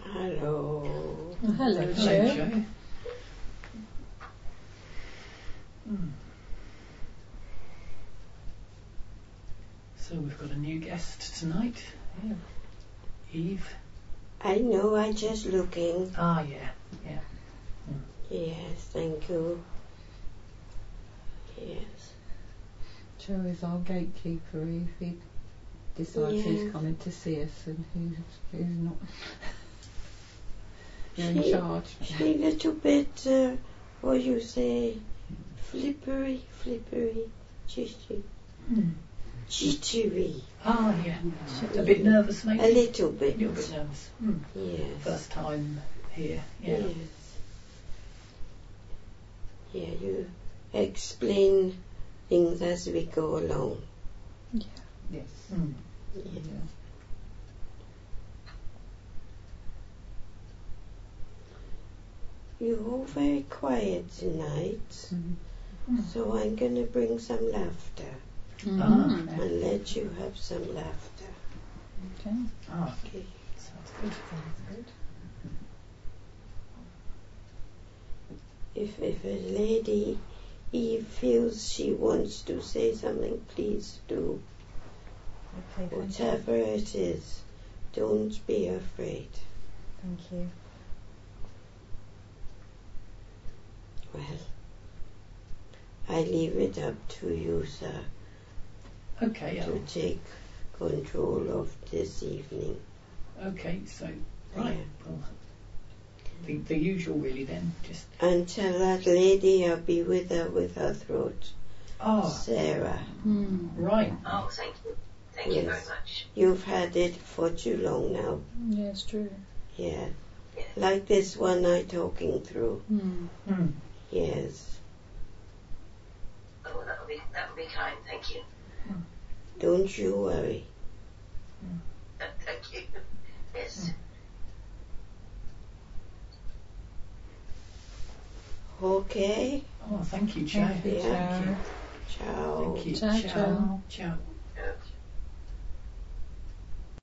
Hello. Hello, Hello, Joe. Joe. So we've got a new guest tonight. Yeah. Eve. I know, I just looking. Ah, yeah. Yes, thank you. Yes. Joe is our gatekeeper. If he decides who's coming to see us and who's not. You're in charge. She a little bit, what you say, flippery, jittery. Ah, yeah. A bit nervous, maybe? A little bit. A little bit nervous. Yes. First time here. Yeah. Yes. Yeah, you explain things as we go along. Yeah. Yes. Yeah. You're all very quiet tonight, so I'm going to bring some laughter and let you have some laughter. Okay. Ah, Okay. sounds good. If a lady Eve feels she wants to say something, please do. Okay, Whatever it is, don't be afraid. Thank you. Well, I leave it up to you, sir, Okay, to take control of this evening. okay, so, right. Yeah. Well, the usual, really, then. Just. And tell that lady I'll be with her with her throat. Ah, Sarah. right. Oh, thank you. Thank you very much. You've had it for too long now. Yeah, it's true. Yeah. Like this one I talking through. Yes. Oh, that would be kind. Thank you. Don't you worry. Thank you. Yes. Okay. Oh, thank you, Joe. Thank you, Yeah. Joe. Ciao. Thank you. Ciao, Ciao. Ciao.